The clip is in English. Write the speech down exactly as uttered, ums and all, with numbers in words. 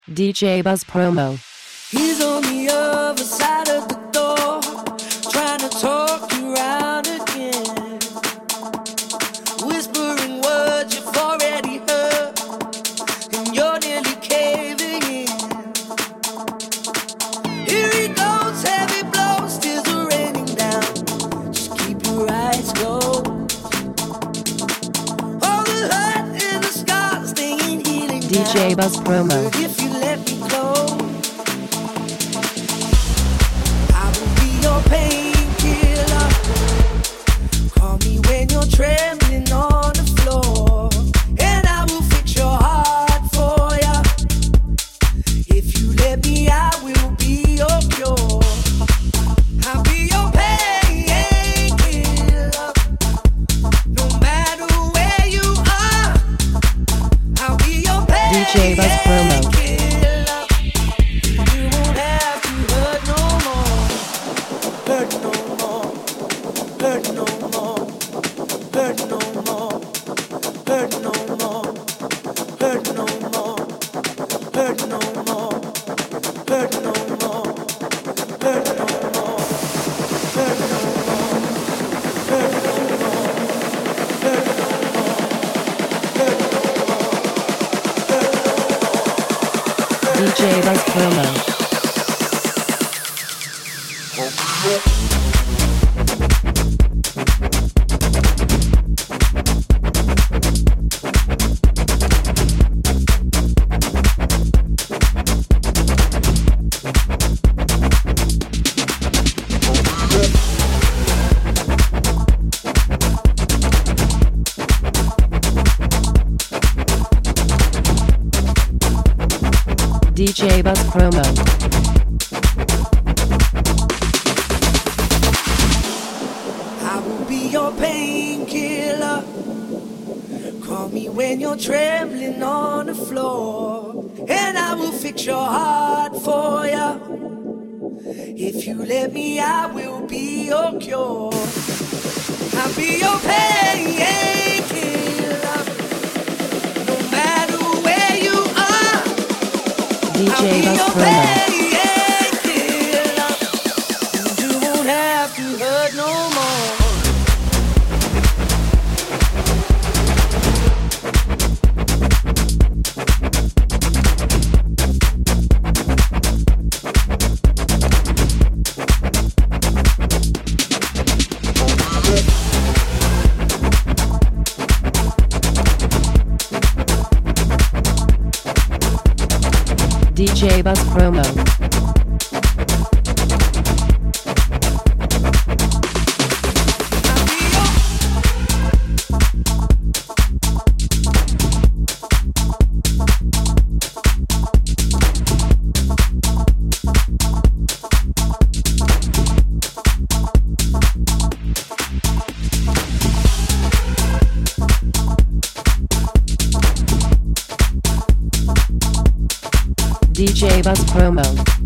D J Buzz Promo. He's on the other side of the door, trying to talk you round again, whispering words you've already heard, and you're nearly caving in. Here he goes, heavy blows, tears are raining down. Just keep your eyes closed. All the hurt and the scars, they ain't healing D J Buzz Promo. But if you let me go, I will be your painkiller. Call me when you're trembling on the floor, and I will fix your heart for ya. If you let me, I will be your cure. I'll be your painkiller. No matter where you are, I'll be your painkiller. D J Buzz Promo. You won't have to hurt no more. Hurt no more. Hurt no more. Hurt no more. Hurt no more. Hurt no more. Hurt no more. Hurt no more. Hurt no more. Hurt no more. Hurt no more. Hurt no more. D J Buzz Promo. D J Buzz Promo. I will be your painkiller. Call me when you're trembling on the floor, and I will fix your heart for ya. If you let me, I will be your cure. I'll be your painkiller. No matter where you are, D J I'll be Buzz your Promo. painkiller. You won't have to hurt no more. D J Buzz Promo. D J Buzz Promo.